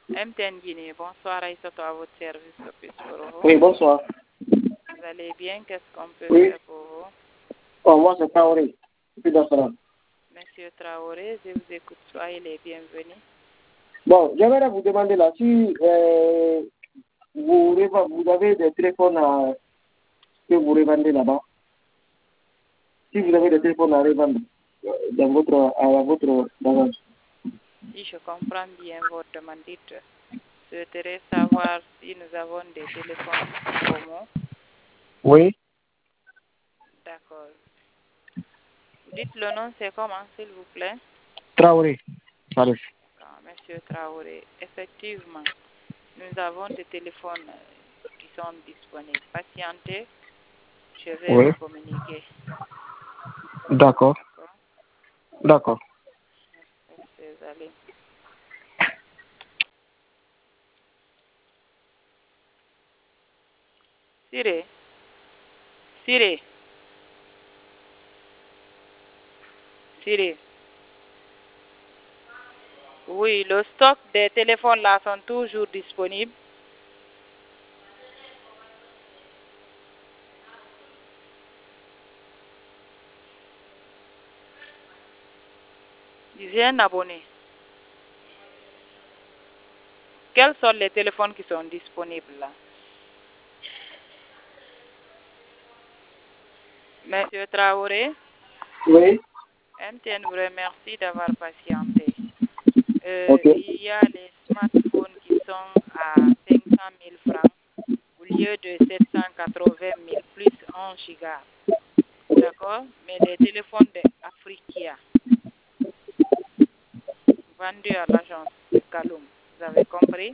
MTN Guinée, bonsoir Aïssatou à votre service, que puis-je pour vous? Oui, bonsoir. Vous allez bien? Qu'est-ce qu'on peut Oui. faire pour vous? Oh, moi, c'est Traoré. Depuis Dakar. Monsieur Traoré, je vous écoute, soyez les bienvenus. Bon, j'aimerais vous demander là, si vous avez des téléphones que vous revendez là-bas. Si vous avez des téléphones à revendre dans votre bagage. Si je comprends bien votre demande, je voudrais savoir si nous avons des téléphones Como. Oui. D'accord. Vous dites le nom, c'est comment, s'il vous plaît? Traoré. Salif. Monsieur Traoré, effectivement, nous avons des téléphones qui sont disponibles. Patientez, je vais Oui. vous communiquer. D'accord. D'accord. Désolé. Siré. Oui, le stock des téléphones là sont toujours disponibles. J'ai un abonné. Quels sont les téléphones qui sont disponibles là? Monsieur Traoré, Oui. MTN vous remercie d'avoir patienté. Ok. Il y a les smartphones qui sont à 500 000 francs au lieu de 780 000 plus 1 giga. D'accord? Mais les téléphones d'Africa vendus à l'agence de Kaloum. Vous avez compris?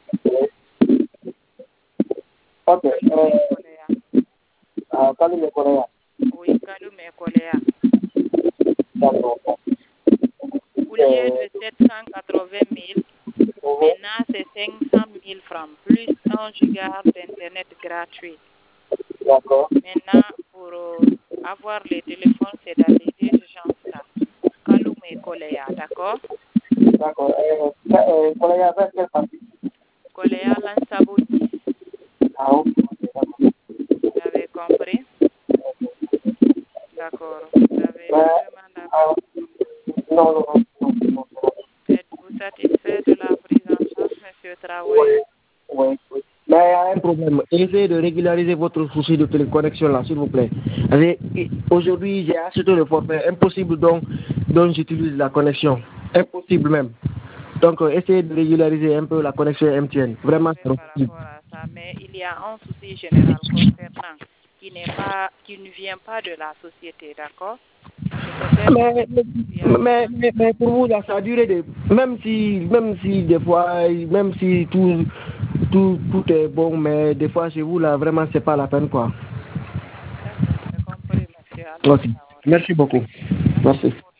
Ok. Kaloum et Koléa. Kaloum et Koléa. Oui, Kaloum et Koléa. D'accord. Au lieu de 780 000, maintenant c'est 500 000 francs, plus 1 giga d'internet gratuit. D'accord. Maintenant, pour avoir les téléphones, c'est dans les deux agences là. Kaloum et Koléa, d'accord? D'accord. Koléa, vers quelle partie? Koléa Lansabo 10. Ah, ok. Vous avez compris? D'accord. Vous avez vraiment d'accord. Non. Êtes-vous satisfait de la prise en charge, monsieur Traoré? Oui. Mais il y a un problème. Essayez de régulariser votre souci de téléconnexion là, s'il vous plaît. Aujourd'hui, j'ai acheté le forfait. Impossible donc j'utilise la connexion. Impossible même. Donc, essayez de régulariser un peu la connexion MTN. Vraiment, c'est Par rapport à ça, mais il y a un souci général concernant qui ne vient pas de la société, d'accord? Mais pour vous, là, ça a duré même si des fois, même si tout est bon, mais des fois chez vous, là, vraiment, c'est pas la peine, quoi. D'accord, j'ai compris, monsieur. Ok. Merci beaucoup. Merci.